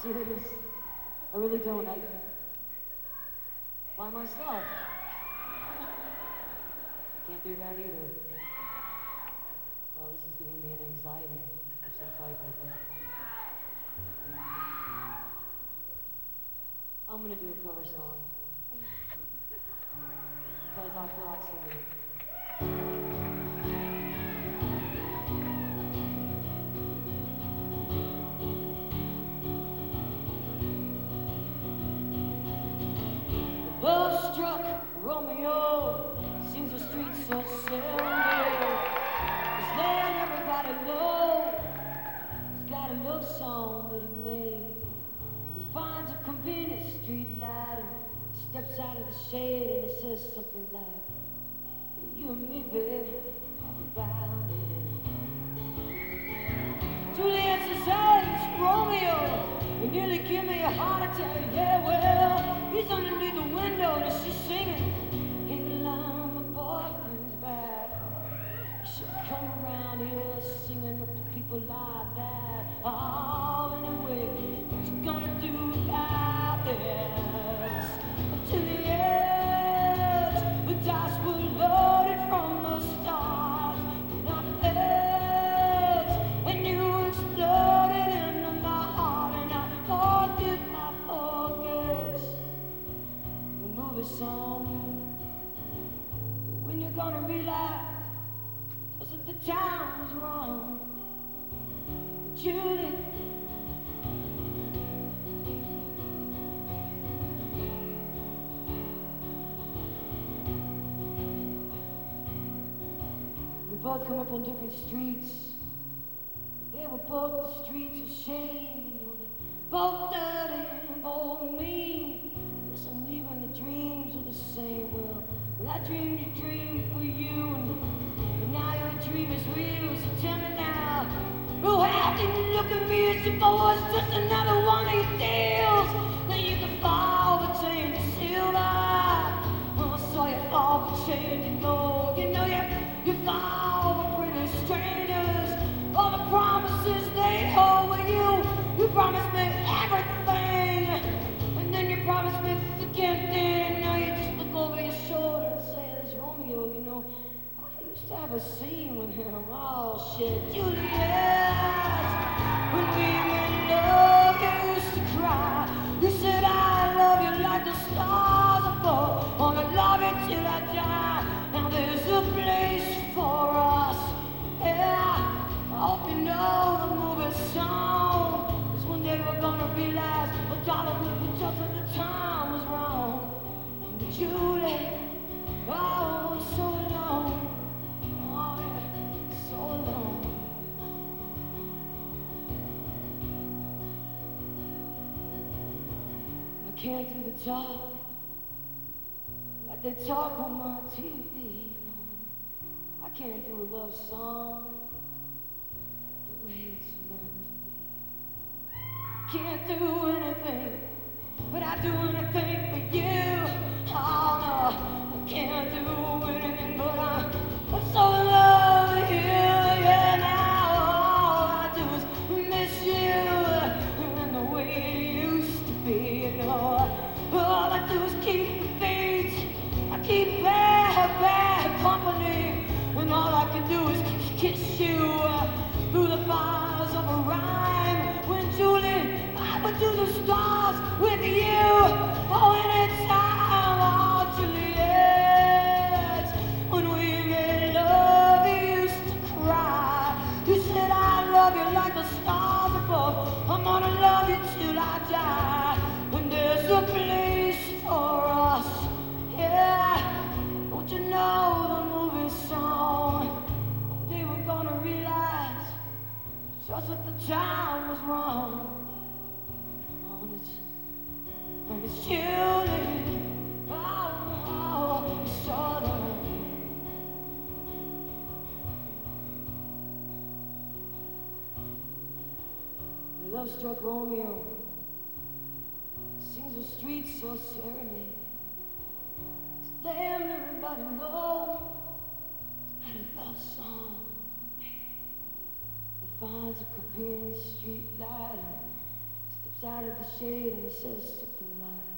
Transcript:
serious. I really don't. I by myself. Can't do that either. Well, this is giving me an anxiety of some type, I think. I'm gonna do a cover song. Because I feel like singing it. Love struck Romeo, sings the streets so serenade. He's letting everybody know he's got a love song that he made. He finds a convenient street light and steps out of the shade and it says something like, you and me, babe, talk about it. Juliet says, hey, it's Romeo. You nearly give me a heart attack. Yeah, well, he's underneath the window and she's singing. Hey, line, my boyfriend's back. You should come around here singing up to people like that. Oh, anyway, what you gonna do about this? Juliet, the dice were loaded from the start. And I felt, and you exploded into my heart. And I forget the movie song. When you're gonna realize just that the time was wrong. Julie, we both come up on different streets. They were both the streets of shame. You know, they're both dirty and both mean. Yes, and even the dreams are the same. Well, I dreamed a dream for you, and now your dream is real. So tell me now, oh, how can you look at me as if I was just another one of your deals? That you could fall for change of silver. Oh, I saw you fall for change of gold. You know you fall for pretty strangers. All the promises they hold with you. You promised me everything, and then you promised me forgetting, and now you just look over your shoulder and say, there's Romeo, you know, I used to have a scene with him. Oh shit, Juliet, when we made love, you used to cry. You said I love you like the stars above. Wanna love you till I die. Now there's a place for us. Yeah, I hope you know the movie song. 'Cause one day we're gonna realize, oh darling, we just at the time was wrong. And Julie, oh, I'm so alone. Oh yeah, so alone. I can't do the talk like they talk on my TV. No, I can't do a love song the way it's meant to be. Can't do anything, but I do anything for you. Oh no, I can't do anything, but I'm so in love with you. Yeah, now all I do is miss you, and the way it used to be. You know, all I do is keep the beat. I keep bad company, and all I can do is kiss you through the bars of a rhyme. When Julie, I would do the stars with you. Oh, anytime, oh, Juliet. When we made love, you used to cry. You said I love you like the stars above. I'm gonna love you till I die. When there's a place for us, yeah. Don't you know the movie song? They were gonna realize just that the time was wrong. And it's Julie, oh, it's all alone. Love struck Romeo, sings the streets so serenade. He's letting everybody know he's got a love song. He finds a convenient street light and Steps out of the shade and it says something like